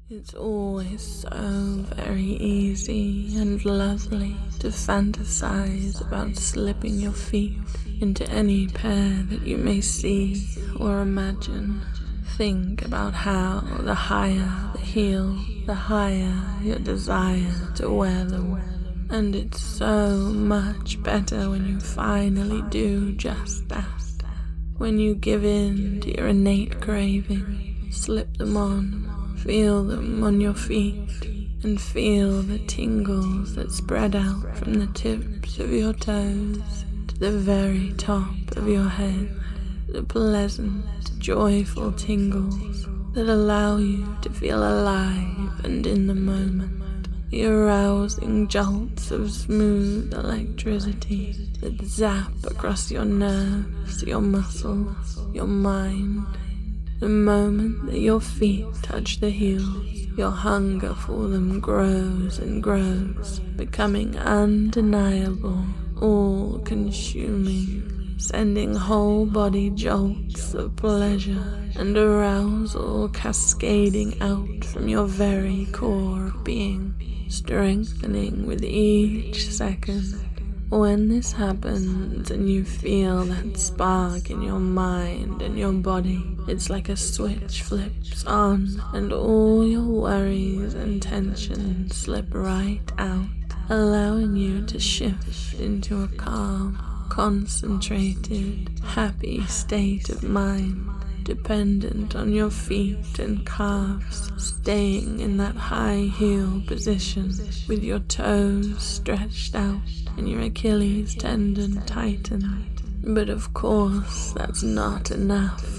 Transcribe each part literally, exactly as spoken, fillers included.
It's always so very easy and lovely to fantasize about slipping your feet into any pair that you may see or imagine. Think about how the higher the heel, the higher your desire to wear them. And it's so much better when you finally do just that. When you give in to your innate craving, slip them on, feel them on your feet, and feel the tingles that spread out from the tips of your toes to the very top of your head. The pleasant, joyful tingles that allow you to feel alive and in the moment. The arousing jolts of smooth electricity that zap across your nerves, your muscles, your mind. The moment that your feet touch the heels, your hunger for them grows and grows, becoming undeniable, all-consuming, sending whole-body jolts of pleasure and arousal cascading out from your very core of being, strengthening with each second. When this happens and you feel that spark in your mind and your body, it's like a switch flips on and all your worries and tensions slip right out, allowing you to shift into a calm, concentrated, happy state of mind, dependent on your feet and calves staying in that high heel position with your toes stretched out and your Achilles tendon tightened. But of course, that's not enough.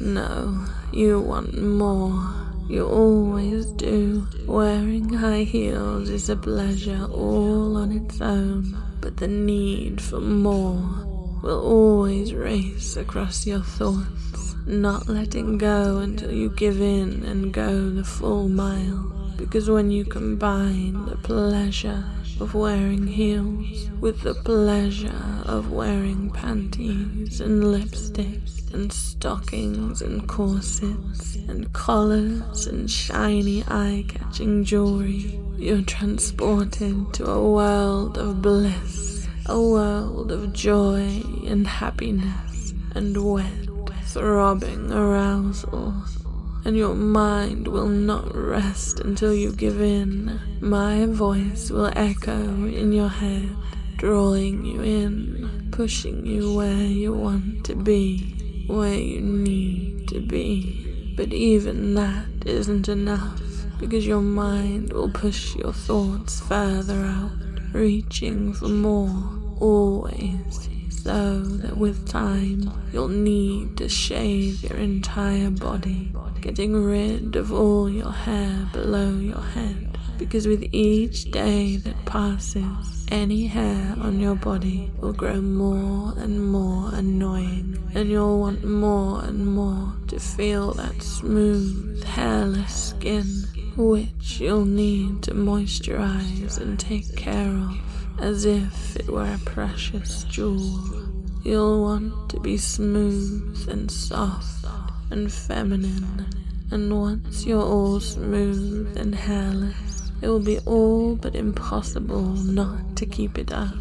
No, you want more. You always do. Wearing high heels is a pleasure all on its own, but the need for more will always race across your thoughts, not letting go until you give in and go the full mile. Because when you combine the pleasure of wearing heels with the pleasure of wearing panties and lipstick and stockings and corsets and collars and shiny eye-catching jewelry, you're transported to a world of bliss, a world of joy and happiness and wet, throbbing arousal. And your mind will not rest until you give in. My voice will echo in your head, drawing you in, pushing you where you want to be, where you need to be. But even that isn't enough, because your mind will push your thoughts further out, reaching for more, always. So that with time, you'll need to shave your entire body, getting rid of all your hair below your head, because with each day that passes, any hair on your body will grow more and more annoying, and you'll want more and more to feel that smooth, hairless skin, which you'll need to moisturize and take care of, as if it were a precious jewel. You'll want to be smooth and soft and feminine, and once you're all smooth and hairless, it will be all but impossible not to keep it up,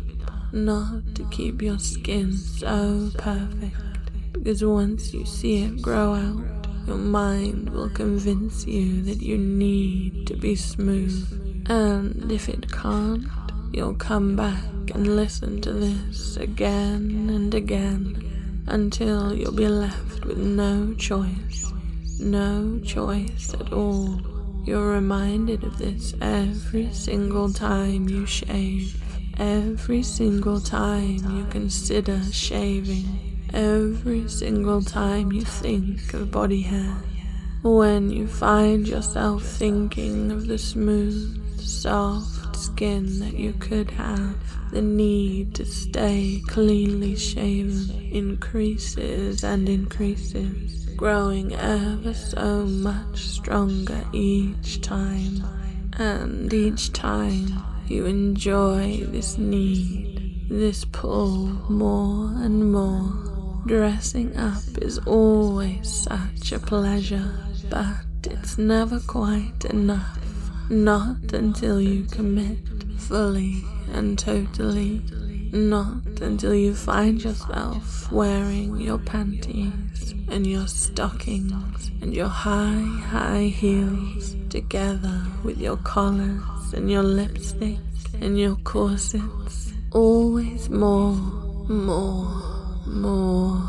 not to keep your skin so perfect, because once you see it grow out, your mind will convince you that you need to be smooth, and if it can't, you'll come back and listen to this again and again until you'll be left with no choice, no choice at all. You're reminded of this every single time you shave, every single time you consider shaving, every single time you think of body hair. When you find yourself thinking of the smooth, soft skin that you could have, the need to stay cleanly shaven increases and increases, growing ever so much stronger each time. And each time you enjoy this need, this pull more and more. Dressing up is always such a pleasure, but it's never quite enough. Not until you commit fully and totally. Not until you find yourself wearing your panties and your stockings and your high, high heels together with your collars and your lipstick and your corsets. Always more, more, more.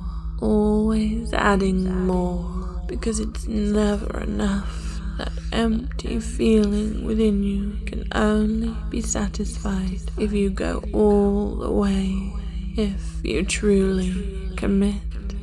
Always adding more, because it's never enough. That empty feeling within you can only be satisfied if you go all the way, if you truly commit,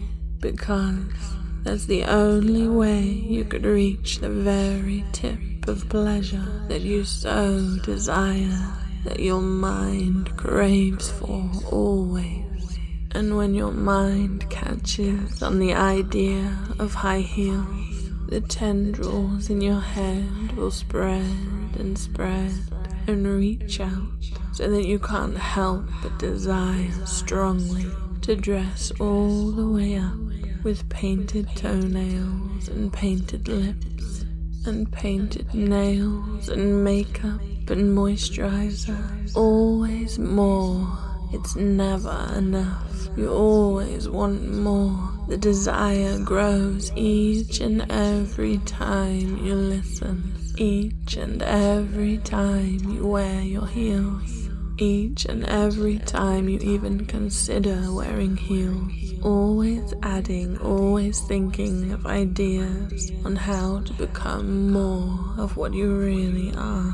because that's the only way you could reach the very tip of pleasure that you so desire, that your mind craves for always. And when your mind catches on the idea of high heels, the tendrils in your head will spread and spread and reach out, so that you can't help but desire strongly to dress all the way up with painted toenails and painted lips and painted nails and makeup and moisturizer. Always more. It's never enough. You always want more. The desire grows each and every time you listen. Each and every time you wear your heels. Each and every time you even consider wearing heels. Always adding, always thinking of ideas on how to become more of what you really are.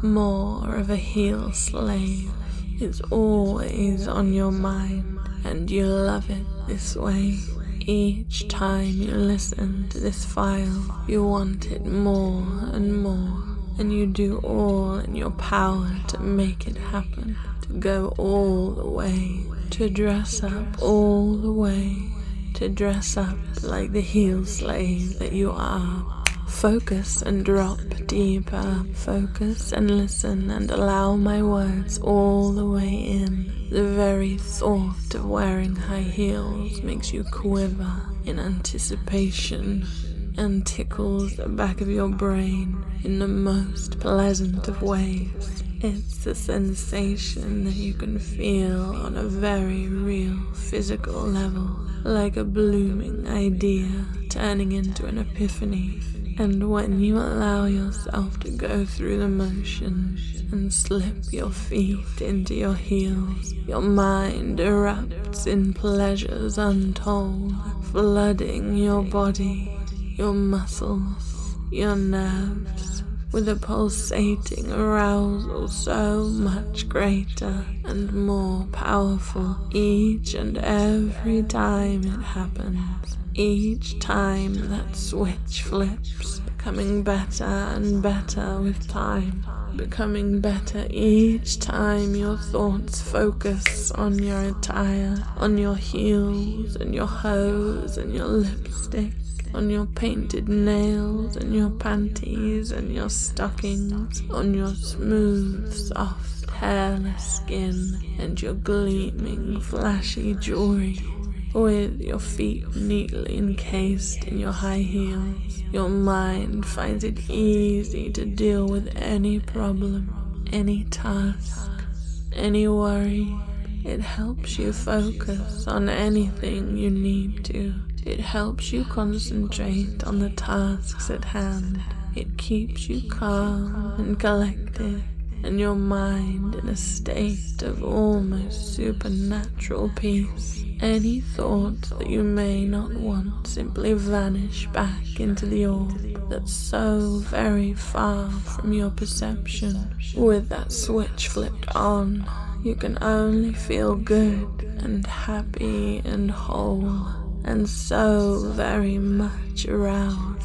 More of a heel slave. It's always on your mind, and you love it this way. Each time you listen to this file, you want it more and more, and you do all in your power to make it happen, to go all the way, to dress up all the way, to dress up like the heel slave that you are. Focus and drop deeper. Focus and listen and allow my words all the way in. The very thought of wearing high heels makes you quiver in anticipation and tickles the back of your brain in the most pleasant of ways. It's a sensation that you can feel on a very real physical level, like a blooming idea turning into an epiphany. And when you allow yourself to go through the motions and slip your feet into your heels, your mind erupts in pleasures untold, flooding your body, your muscles, your nerves, with a pulsating arousal so much greater and more powerful each and every time it happens. Each time that switch flips, becoming better and better with time, becoming better each time your thoughts focus on your attire, on your heels and your hose and your lipstick, on your painted nails and your panties and your stockings, on your smooth, soft, hairless skin and your gleaming, flashy jewelry. With your feet neatly encased in your high heels, your mind finds it easy to deal with any problem, any task, any worry. It helps you focus on anything you need to. It helps you concentrate on the tasks at hand. It keeps you calm and collected, and your mind in a state of almost supernatural peace. Any thoughts that you may not want simply vanish back into the orb that's so very far from your perception. With that switch flipped on, you can only feel good and happy and whole, and so very much aroused,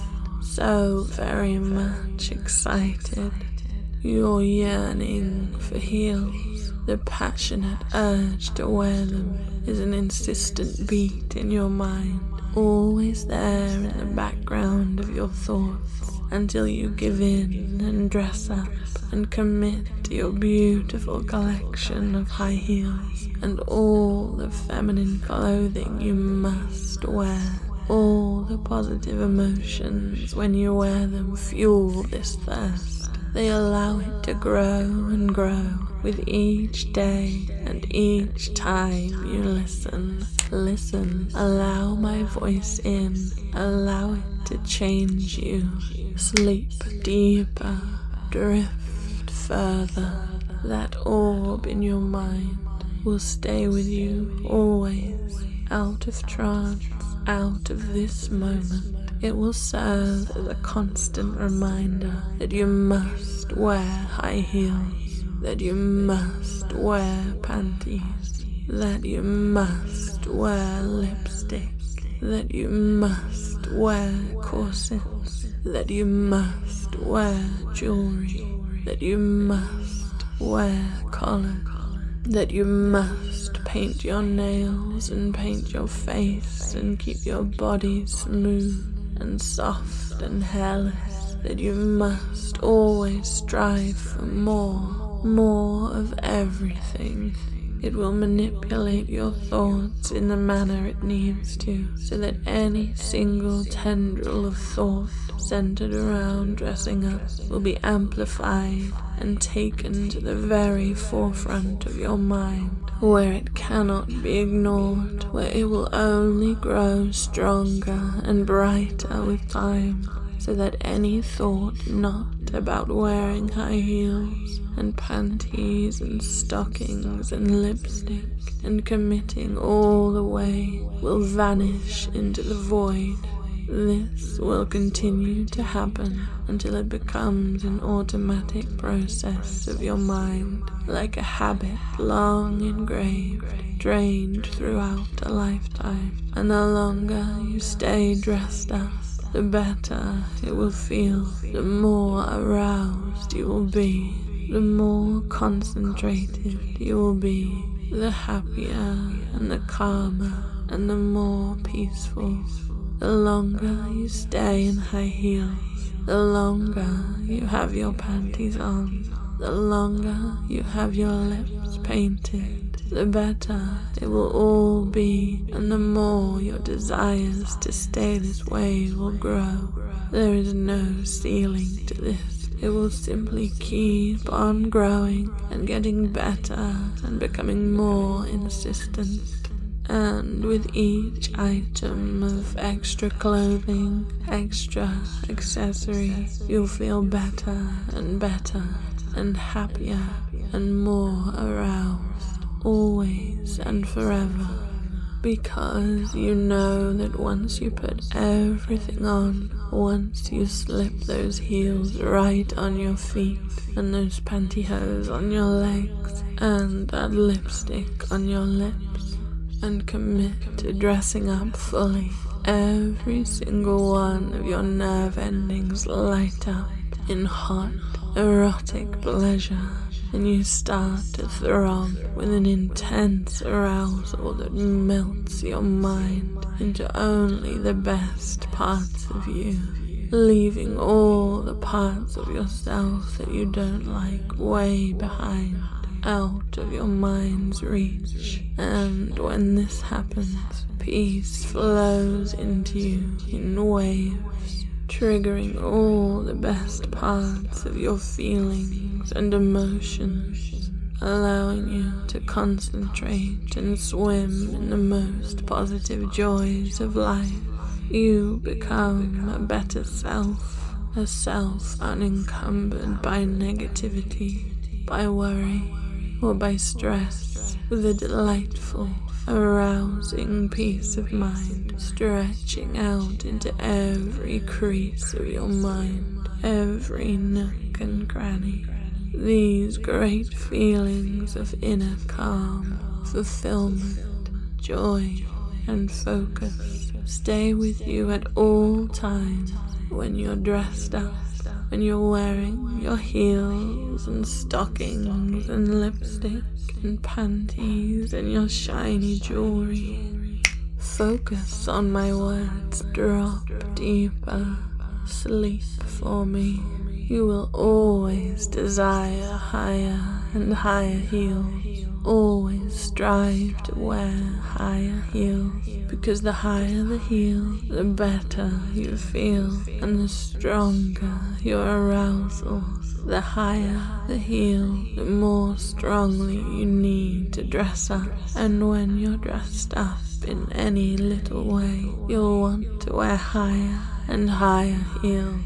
so very much excited. Your yearning for heels, the passionate urge to wear them, is an insistent beat in your mind, always there in the background of your thoughts, until you give in and dress up and commit to your beautiful collection of high heels and all the feminine clothing you must wear. All the positive emotions when you wear them fuel this thirst. They allow it to grow and grow with each day and each time you listen. Listen, allow my voice in, allow it to change you. Sleep deeper, drift further. That orb in your mind will stay with you always, out of trance, out of this moment. It will serve as a constant reminder that you must wear high heels, that you must wear panties, that you must wear lipstick, that you must wear corsets, that you must wear jewelry, that you must wear collars, that you must paint your nails and paint your face and keep your body smooth and soft and hairless, that you must always strive for more, more of everything. It will manipulate your thoughts in the manner it needs to, so that any single tendril of thought centered around dressing up will be amplified and taken to the very forefront of your mind, where it cannot be ignored, where it will only grow stronger and brighter with time, so that any thought not about wearing high heels and panties and stockings and lipstick and committing all the way will vanish into the void. This will continue to happen until it becomes an automatic process of your mind, like a habit long engraved, drained throughout a lifetime. And the longer you stay dressed up, the better it will feel, the more aroused you will be, the more concentrated you will be, the happier and the calmer and the more peaceful. The longer you stay in high heels, the longer you have your panties on, the longer you have your lips painted, the better it will all be, and the more your desires to stay this way will grow. There is no ceiling to this. It will simply keep on growing and getting better and becoming more insistent. And with each item of extra clothing, extra accessories, you'll feel better and better and happier and more aroused, always and forever. Because you know that once you put everything on, once you slip those heels right on your feet, and those pantyhose on your legs, and that lipstick on your lips, and commit to dressing up fully, every single one of your nerve endings light up in hot, erotic pleasure, and you start to throb with an intense arousal that melts your mind into only the best parts of you, leaving all the parts of yourself that you don't like way behind, out of your mind's reach. And when this happens, peace flows into you in waves, triggering all the best parts of your feelings and emotions, allowing you to concentrate and swim in the most positive joys of life. You become a better self, a self unencumbered by negativity, by worry, or by stress, with a delightful, arousing peace of mind, stretching out into every crease of your mind, every nook and cranny. These great feelings of inner calm, fulfillment, joy, and focus stay with you at all times when you're dressed up, when you're wearing your heels and stockings and lipstick and panties and your shiny jewelry. Focus on my words, drop deeper, sleep for me. You will always desire higher and higher heels. Always strive to wear higher heels, because the higher the heel, the better you feel, and the stronger your arousal. The higher the heel, the more strongly you need to dress up. And when you're dressed up in any little way, you'll want to wear higher and higher heels,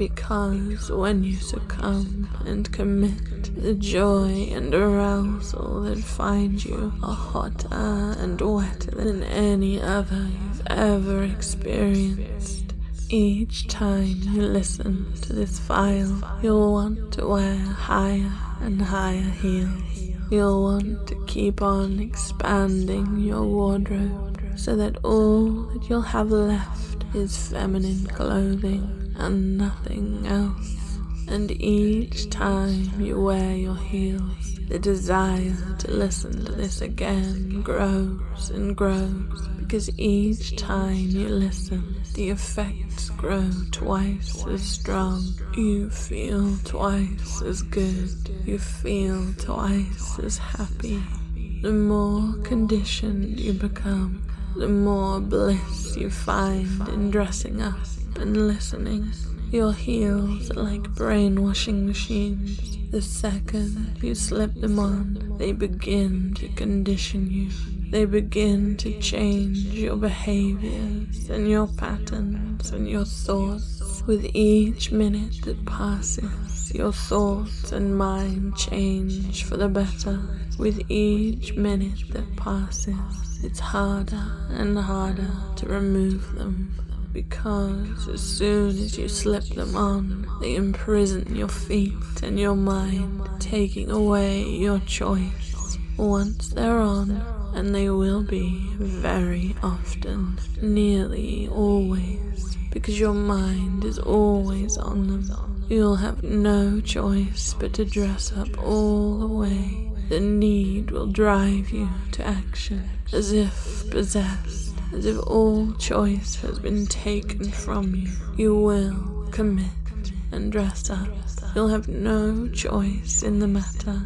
because when you succumb and commit, the joy and arousal that find you are hotter and wetter than any other you've ever experienced. Each time you listen to this file, you'll want to wear higher and higher heels. You'll want to keep on expanding your wardrobe, so that all that you'll have left is feminine clothing and nothing else. And each time you wear your heels, the desire to listen to this again grows and grows, because each time you listen, the effects grow twice as strong. You feel twice as good. You feel twice as happy. The more conditioned you become, the more bliss you find in dressing up and listening. Your heels are like brainwashing machines. The second you slip them on, they begin to condition you. They begin to change your behaviors and your patterns and your thoughts. With each minute that passes, your thoughts and mind change for the better. With each minute that passes, it's harder and harder to remove them, because as soon as you slip them on, they imprison your feet and your mind, taking away your choice. Once they're on, and they will be very often, nearly always, because your mind is always on them, you'll have no choice but to dress up all the way. The need will drive you to action, as if possessed, as if all choice has been taken from you. You will commit and dress up. You'll have no choice in the matter,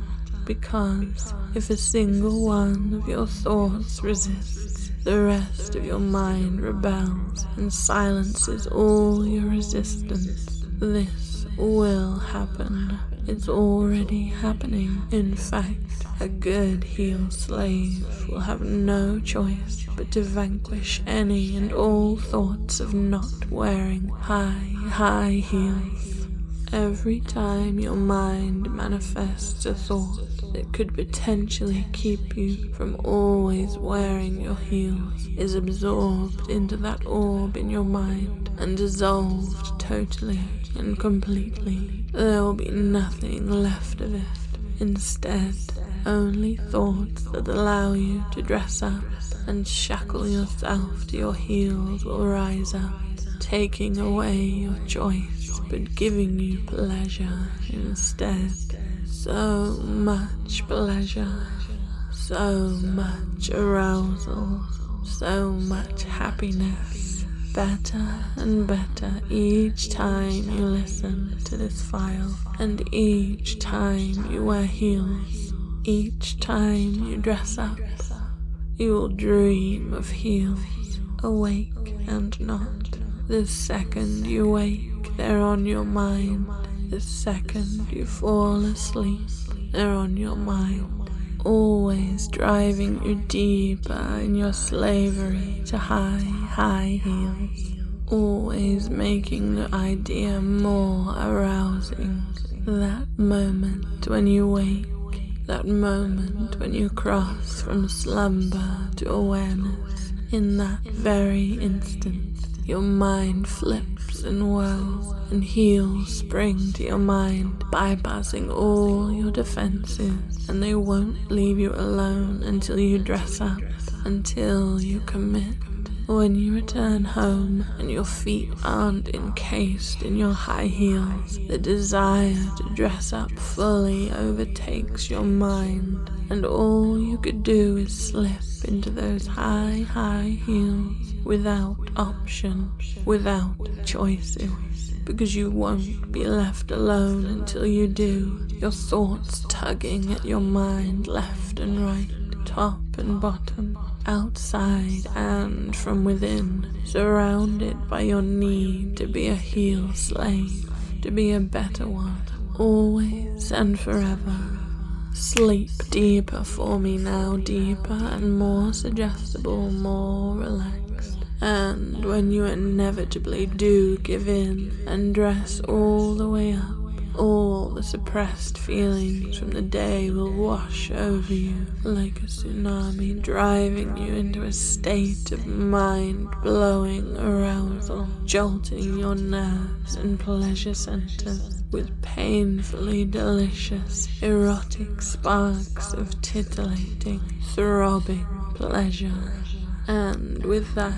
because if a single one of your thoughts resists, the rest of your mind rebels and silences all your resistance. This will happen. It's already happening. In fact, a good heel slave will have no choice but to vanquish any and all thoughts of not wearing high, high heels. Every time your mind manifests a thought that could potentially keep you from always wearing your heels is absorbed into that orb in your mind and dissolved totally and completely. There will be nothing left of it. Instead, only thoughts that allow you to dress up and shackle yourself to your heels will rise up, taking away your choice, but giving you pleasure instead. So much pleasure, so much arousal, so much happiness. Better and better each time you listen to this file, and each time you wear heels, each time you dress up, you will dream of heels, awake and not. The second you wake, they're on your mind. The second you fall asleep, they're on your mind. Always driving you deeper in your slavery to high, high heels. Always making the idea more arousing. That moment when you wake, that moment when you cross from slumber to awareness, in that very instant, your mind flips and whirls, and heels spring to your mind, bypassing all your defenses, and they won't leave you alone until you dress up, until you commit. When you return home and your feet aren't encased in your high heels, the desire to dress up fully overtakes your mind, and all you could do is slip into those high, high heels without option, without choices. because you won't be left alone until you do. Your thoughts tugging at your mind left and right, top and bottom, outside and from within, surrounded by your need to be a heel slave, to be a better one, always and forever. Sleep deeper for me now, deeper and more suggestible, more relaxed. And when you inevitably do give in and dress all the way up, all the suppressed feelings from the day will wash over you like a tsunami, driving you into a state of mind-blowing arousal, jolting your nerves and pleasure centers with painfully delicious, erotic sparks of titillating, throbbing pleasure. And with that,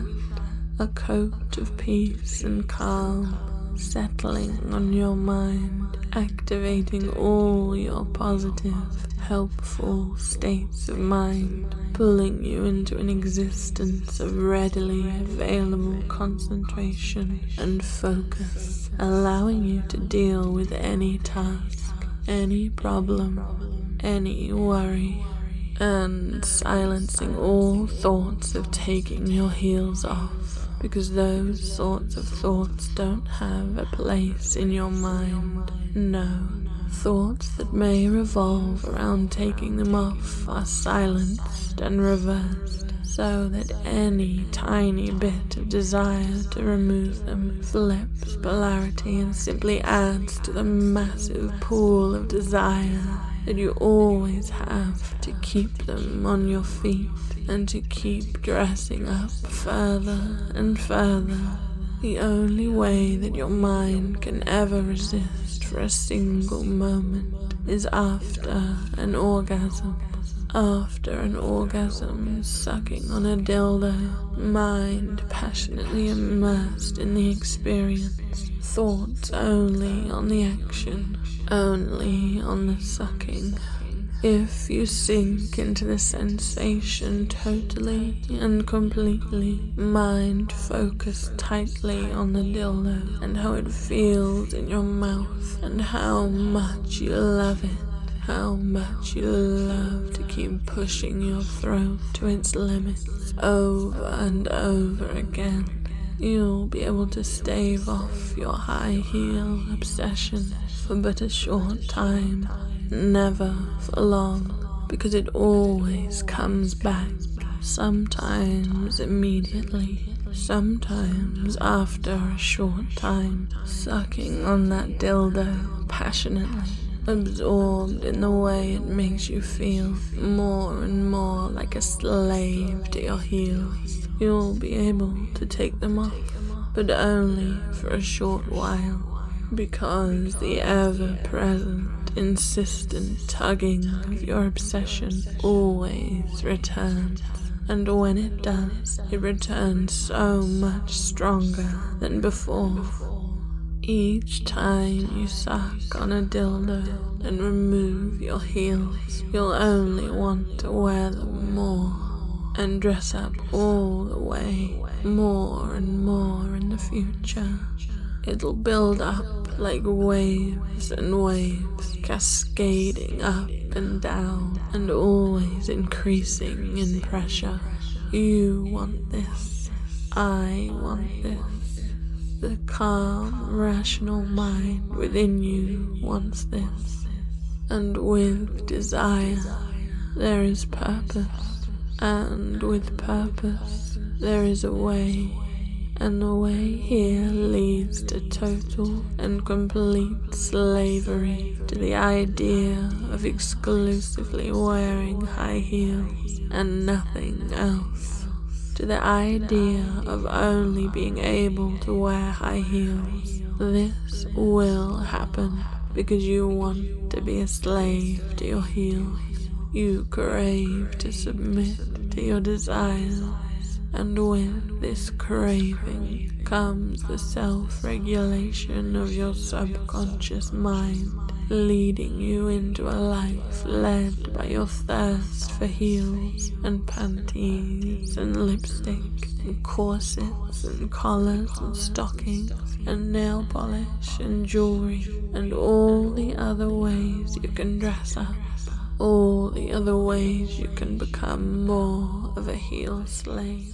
a coat of peace and calm settling on your mind, activating all your positive, helpful states of mind, pulling you into an existence of readily available concentration and focus, allowing you to deal with any task, any problem, any worry, and silencing all thoughts of taking your heels off. Because those sorts of thoughts don't have a place in your mind. No, thoughts that may revolve around taking them off are silenced and reversed, so that any tiny bit of desire to remove them flips polarity and simply adds to the massive pool of desire that you always have to keep them on your feet and to keep dressing up further and further. The only way that your mind can ever resist for a single moment is after an orgasm. After an orgasm, sucking on a dildo, mind passionately immersed in the experience, thoughts only on the action, only on the sucking. If you sink into the sensation totally and completely, mind focused tightly on the dildo and how it feels in your mouth and how much you love it, how much you love to keep pushing your throat to its limits over and over again, you'll be able to stave off your high heel obsession for but a short time. Never for long, because it always comes back, sometimes immediately, sometimes after a short time, sucking on that dildo passionately, absorbed in the way it makes you feel more and more like a slave to your heels. You'll be able to take them off, but only for a short while, because the ever-present insistent tugging of your obsession always returns, and when it does, it returns so much stronger than before. Each time you suck on a dildo and remove your heels, you'll only want to wear them more and dress up all the way, more and more in the future. It'll build up like waves and waves, cascading up and down, and always increasing in pressure. You want this, I want this. The calm, rational mind within you wants this. And with desire, there is purpose, and with purpose, there is a way. And the way here leads to total and complete slavery to the idea of exclusively wearing high heels and nothing else. To the idea of only being able to wear high heels. This will happen because you want to be a slave to your heels. You crave to submit to your desires. And with this craving comes the self-regulation of your subconscious mind, leading you into a life led by your thirst for heels and panties and lipstick and corsets and collars and stockings and nail polish and jewelry and all the other ways you can dress up, all the other ways you can become more of a heel slave.